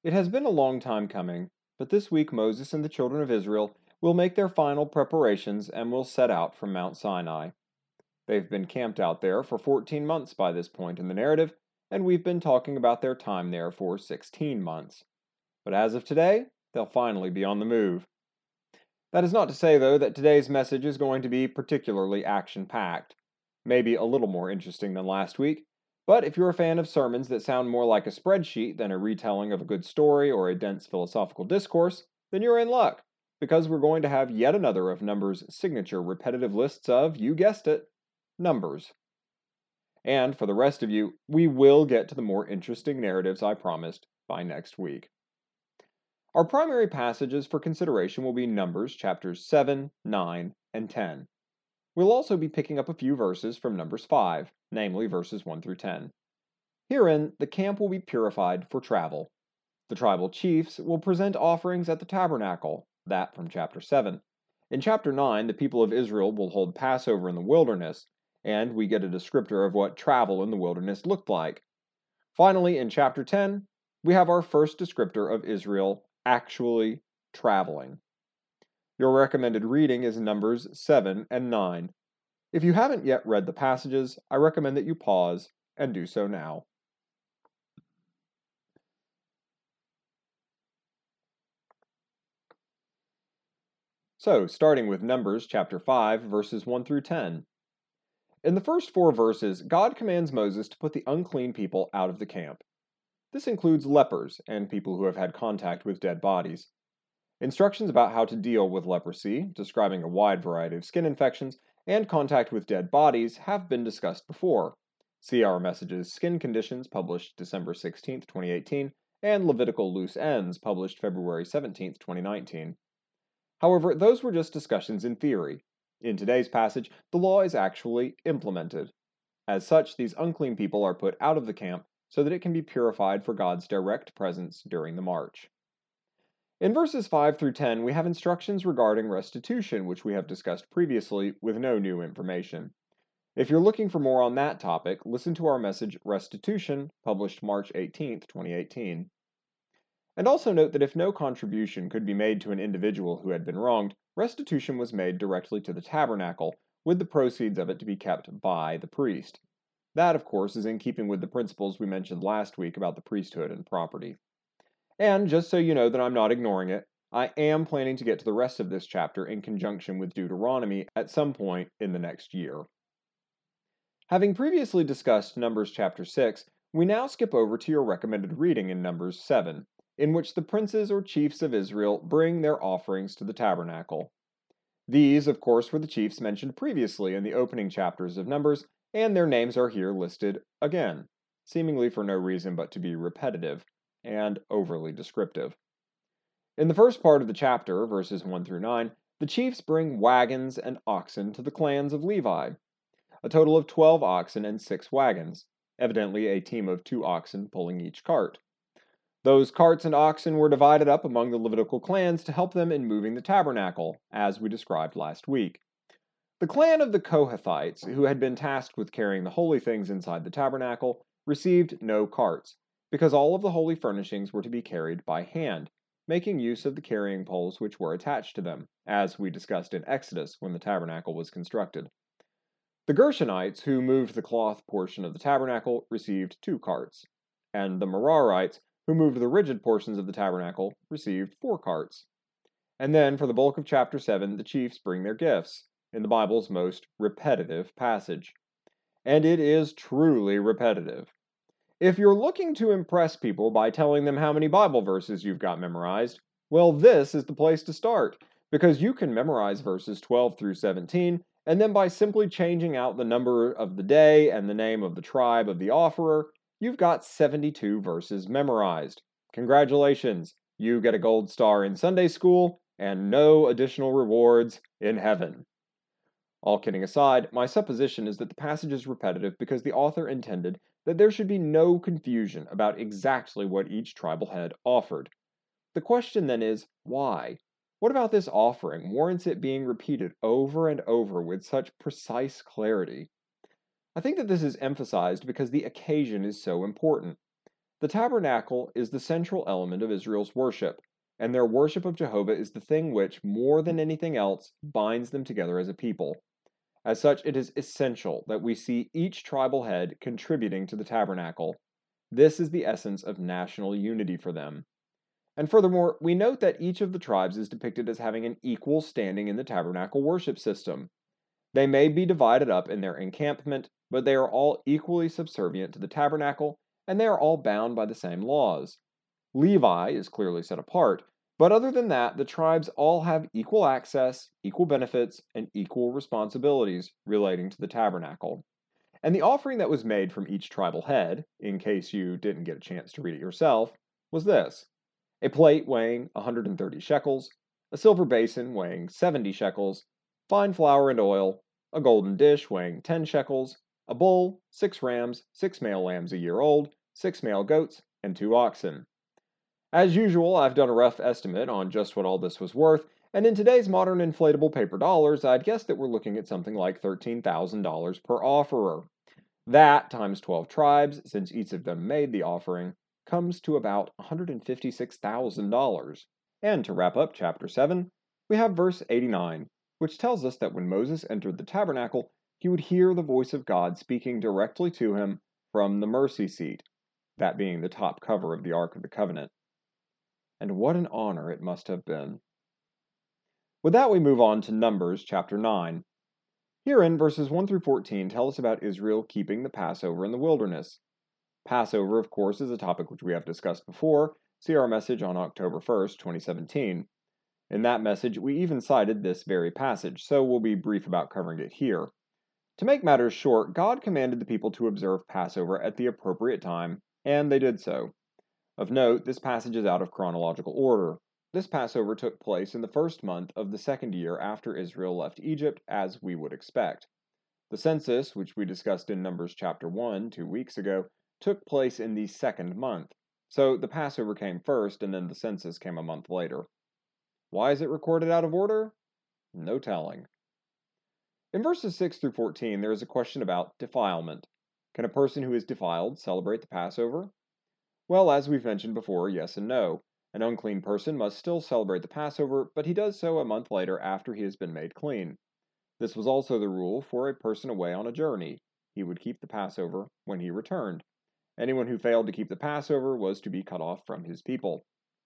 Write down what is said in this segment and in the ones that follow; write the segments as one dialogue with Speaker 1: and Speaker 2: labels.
Speaker 1: It has been a long time coming, but this week Moses and the children of Israel will make their final preparations and will set out from Mount Sinai. They've been camped out there for 14 months by this point in the narrative, and we've been talking about their time there for 16 months. But as of today, they'll finally be on the move. That is not to say, though, that today's message is going to be particularly action packed. Maybe a little more interesting than last week, but if you're a fan of sermons that sound more like a spreadsheet than a retelling of a good story or a dense philosophical discourse, then you're in luck, because we're going to have yet another of Numbers' signature repetitive lists of, you guessed it, numbers. And for the rest of you, we will get to the more interesting narratives I promised by next week. Our primary passages for consideration will be Numbers chapters 7, 9, and 10. We'll also be picking up a few verses from Numbers 5, namely verses 1 through 10. Herein, the camp will be purified for travel. The tribal chiefs will present offerings at the tabernacle, that from chapter 7. In chapter 9, the people of Israel will hold Passover in the wilderness, and we get a descriptor of what travel in the wilderness looked like. Finally, in chapter 10, we have our first descriptor of Israel actually traveling. Your recommended reading is Numbers 7 and 9. If you haven't yet read the passages, I recommend that you pause and do so now. So, starting with Numbers chapter 5, verses 1 through 10. In the first 4 verses, God commands Moses to put the unclean people out of the camp. This includes lepers and people who have had contact with dead bodies. Instructions about how to deal with leprosy, describing a wide variety of skin infections, and contact with dead bodies have been discussed before. See our messages Skin Conditions, published December 16, 2018, and Levitical Loose Ends, published February 17, 2019. However, those were just discussions in theory. In today's passage, the law is actually implemented. As such, these unclean people are put out of the camp so that it can be purified for God's direct presence during the march. In verses 5 through 10, we have instructions regarding restitution, which we have discussed previously with no new information. If you're looking for more on that topic, listen to our message Restitution, published March 18, 2018. And also note that if no contribution could be made to an individual who had been wronged, restitution was made directly to the tabernacle, with the proceeds of it to be kept by the priest. That, of course, is in keeping with the principles we mentioned last week about the priesthood and property. And just so you know that I'm not ignoring it, I am planning to get to the rest of this chapter in conjunction with Deuteronomy at some point in the next year. Having previously discussed Numbers chapter 6, we now skip over to your recommended reading in Numbers 7, in which the princes or chiefs of Israel bring their offerings to the tabernacle. These, of course, were the chiefs mentioned previously in the opening chapters of Numbers, and their names are here listed again, seemingly for no reason but to be repetitive and overly descriptive. In the first part of the chapter, verses 1 through 9, the chiefs bring wagons and oxen to the clans of Levi. A total of 12 oxen and 6 wagons, evidently a team of 2 oxen pulling each cart. Those carts and oxen were divided up among the Levitical clans to help them in moving the tabernacle, as we described last week. The clan of the Kohathites, who had been tasked with carrying the holy things inside the tabernacle, received no carts, because all of the holy furnishings were to be carried by hand, making use of the carrying poles which were attached to them, as we discussed in Exodus when the tabernacle was constructed. The Gershonites, who moved the cloth portion of the tabernacle, received 2 carts, and the Merarites, who moved the rigid portions of the tabernacle, received 4 carts. And then, for the bulk of chapter 7, the chiefs bring their gifts, in the Bible's most repetitive passage. And it is truly repetitive. If you're looking to impress people by telling them how many Bible verses you've got memorized, well, this is the place to start, because you can memorize verses 12 through 17, and then by simply changing out the number of the day and the name of the tribe of the offerer, you've got 72 verses memorized. Congratulations, you get a gold star in Sunday school and no additional rewards in heaven. All kidding aside, my supposition is that the passage is repetitive because the author intended that there should be no confusion about exactly what each tribal head offered. The question then is, why? What about this offering warrants it being repeated over and over with such precise clarity? I think that this is emphasized because the occasion is so important. The tabernacle is the central element of Israel's worship, and their worship of Jehovah is the thing which, more than anything else, binds them together as a people. As such, it is essential that we see each tribal head contributing to the tabernacle. This is the essence of national unity for them. And furthermore, we note that each of the tribes is depicted as having an equal standing in the tabernacle worship system. They may be divided up in their encampment, but they are all equally subservient to the tabernacle, and they are all bound by the same laws. Levi is clearly set apart, but other than that, the tribes all have equal access, equal benefits, and equal responsibilities relating to the tabernacle. And the offering that was made from each tribal head, in case you didn't get a chance to read it yourself, was this: a plate weighing 130 shekels, a silver basin weighing 70 shekels, fine flour and oil, a golden dish weighing 10 shekels, a bull, 6 rams, 6 male lambs a year old, 6 male goats, and 2 oxen. As usual, I've done a rough estimate on just what all this was worth, and in today's modern inflatable paper dollars, I'd guess that we're looking at something like $13,000 per offerer. That, times 12 tribes, since each of them made the offering, comes to about $156,000. And to wrap up chapter 7, we have verse 89, which tells us that when Moses entered the tabernacle, he would hear the voice of God speaking directly to him from the mercy seat, that being the top cover of the Ark of the Covenant. And what an honor it must have been. With that, we move on to Numbers chapter 9. Herein, verses 1 through 14 tell us about Israel keeping the Passover in the wilderness. Passover, of course, is a topic which we have discussed before. See our message on October 1st, 2017. In that message, we even cited this very passage, so we'll be brief about covering it here. To make matters short, God commanded the people to observe Passover at the appropriate time, and they did so. Of note, this passage is out of chronological order. This Passover took place in the first month of the second year after Israel left Egypt, as we would expect. The census, which we discussed in Numbers chapter 1 2 weeks ago, took place in the second month. So the Passover came first, and then the census came a month later. Why is it recorded out of order? No telling. In verses 6 through 14, there is a question about defilement. Can a person who is defiled celebrate the Passover? Well, as we've mentioned before, yes and no. An unclean person must still celebrate the Passover, but he does so a month later after he has been made clean. This was also the rule for a person away on a journey. He would keep the Passover when he returned. Anyone who failed to keep the Passover was to be cut off from his people.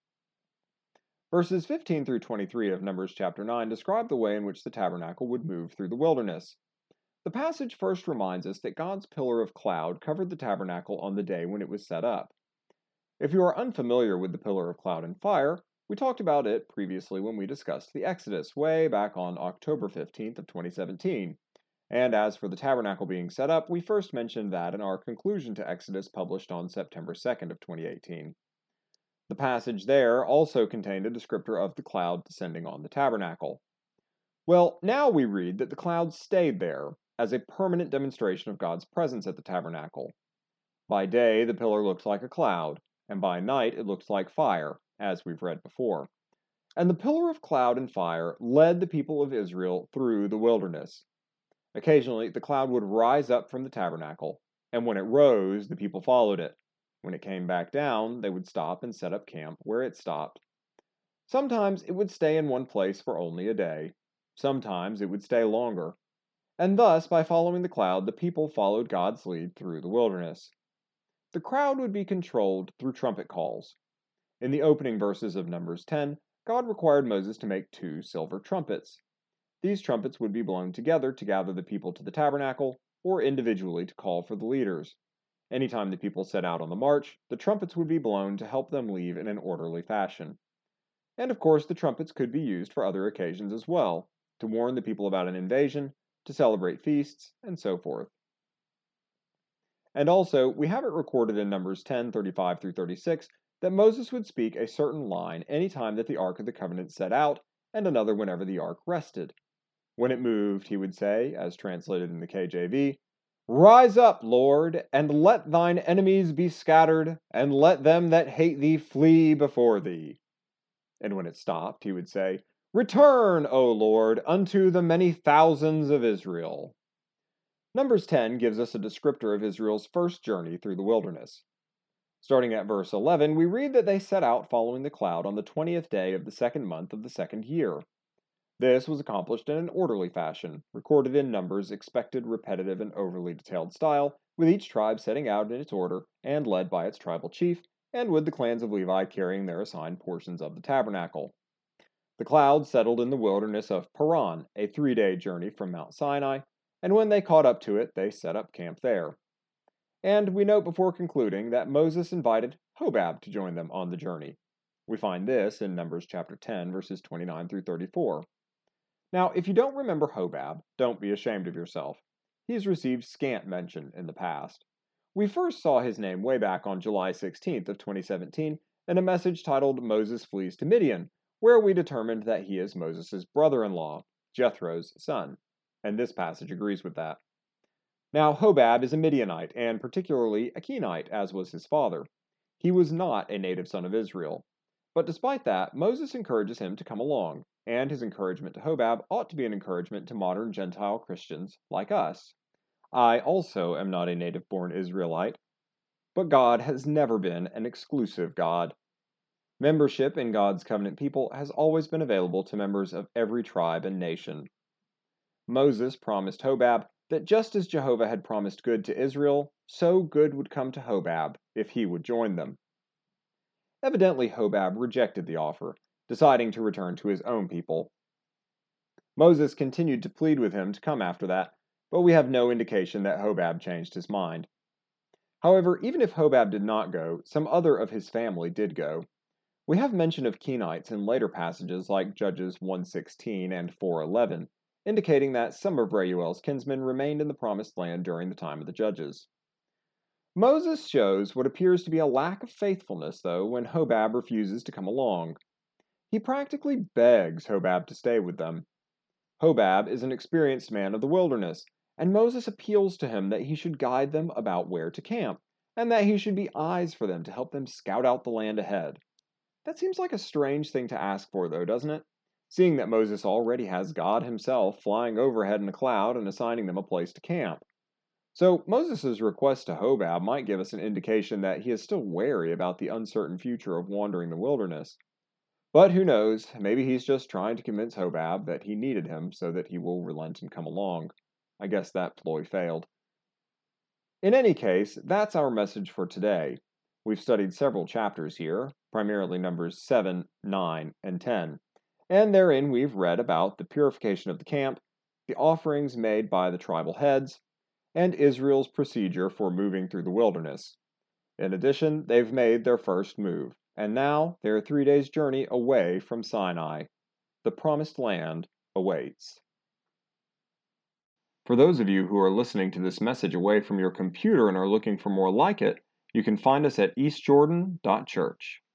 Speaker 1: Verses 15 through 23 of Numbers chapter 9 describe the way in which the tabernacle would move through the wilderness. The passage first reminds us that God's pillar of cloud covered the tabernacle on the day when it was set up. If you are unfamiliar with the pillar of cloud and fire, we talked about it previously when we discussed the Exodus way back on October 15th of 2017. And as for the tabernacle being set up, we first mentioned that in our conclusion to Exodus published on September 2nd of 2018. The passage there also contained a descriptor of the cloud descending on the tabernacle. Well, now we read that the cloud stayed there as a permanent demonstration of God's presence at the tabernacle. By day, the pillar looked like a cloud, and by night it looked like fire, as we've read before. And the pillar of cloud and fire led the people of Israel through the wilderness. Occasionally, the cloud would rise up from the tabernacle, and when it rose, the people followed it. When it came back down, they would stop and set up camp where it stopped. Sometimes it would stay in one place for only a day. Sometimes it would stay longer. And thus, by following the cloud, the people followed God's lead through the wilderness. The crowd would be controlled through trumpet calls. In the opening verses of Numbers 10, God required Moses to make 2 silver trumpets. These trumpets would be blown together to gather the people to the tabernacle, or individually to call for the leaders. Anytime the people set out on the march, the trumpets would be blown to help them leave in an orderly fashion. And of course, the trumpets could be used for other occasions as well, to warn the people about an invasion, to celebrate feasts, and so forth. And also, we have it recorded in Numbers 10:35 through 36 that Moses would speak a certain line any time that the Ark of the Covenant set out, and another whenever the Ark rested. When it moved, he would say, as translated in the KJV, "Rise up, Lord, and let thine enemies be scattered, and let them that hate thee flee before thee." And when it stopped, he would say, "Return, O Lord, unto the many thousands of Israel." Numbers 10 gives us a descriptor of Israel's first journey through the wilderness. Starting at verse 11, we read that they set out following the cloud on the 20th day of the second month of the second year. This was accomplished in an orderly fashion, recorded in Numbers' expected repetitive and overly detailed style, with each tribe setting out in its order and led by its tribal chief, and with the clans of Levi carrying their assigned portions of the tabernacle. The cloud settled in the wilderness of Paran, a 3-day journey from Mount Sinai, and when they caught up to it, they set up camp there. And we note before concluding that Moses invited Hobab to join them on the journey. We find this in Numbers chapter 10, verses 29 through 34. Now, if you don't remember Hobab, don't be ashamed of yourself. He has received scant mention in the past. We first saw his name way back on July 16th of 2017 in a message titled Moses Flees to Midian, where we determined that he is Moses' brother-in-law, Jethro's son. And this passage agrees with that. Now, Hobab is a Midianite, and particularly a Kenite, as was his father. He was not a native son of Israel. But despite that, Moses encourages him to come along, and his encouragement to Hobab ought to be an encouragement to modern Gentile Christians like us. I also am not a native-born Israelite, but God has never been an exclusive God. Membership in God's covenant people has always been available to members of every tribe and nation. Moses promised Hobab that just as Jehovah had promised good to Israel, so good would come to Hobab if he would join them. Evidently, Hobab rejected the offer, deciding to return to his own people. Moses continued to plead with him to come after that, but we have no indication that Hobab changed his mind. However, even if Hobab did not go, some other of his family did go. We have mention of Kenites in later passages like Judges 1:16 and 4:11, indicating that some of Reuel's kinsmen remained in the Promised Land during the time of the Judges. Moses shows what appears to be a lack of faithfulness, though, when Hobab refuses to come along. He practically begs Hobab to stay with them. Hobab is an experienced man of the wilderness, and Moses appeals to him that he should guide them about where to camp, and that he should be eyes for them to help them scout out the land ahead. That seems like a strange thing to ask for, though, doesn't it? Seeing that Moses already has God himself flying overhead in a cloud and assigning them a place to camp. So, Moses' request to Hobab might give us an indication that he is still wary about the uncertain future of wandering the wilderness. But who knows, maybe he's just trying to convince Hobab that he needed him so that he will relent and come along. I guess that ploy failed. In any case, that's our message for today. We've studied several chapters here, primarily Numbers 7, 9, and 10, and therein we've read about the purification of the camp, the offerings made by the tribal heads, and Israel's procedure for moving through the wilderness. In addition, they've made their first move, and now they're 3 days' journey away from Sinai. The Promised Land awaits. For those of you who are listening to this message away from your computer and are looking for more like it, you can find us at eastjordan.church.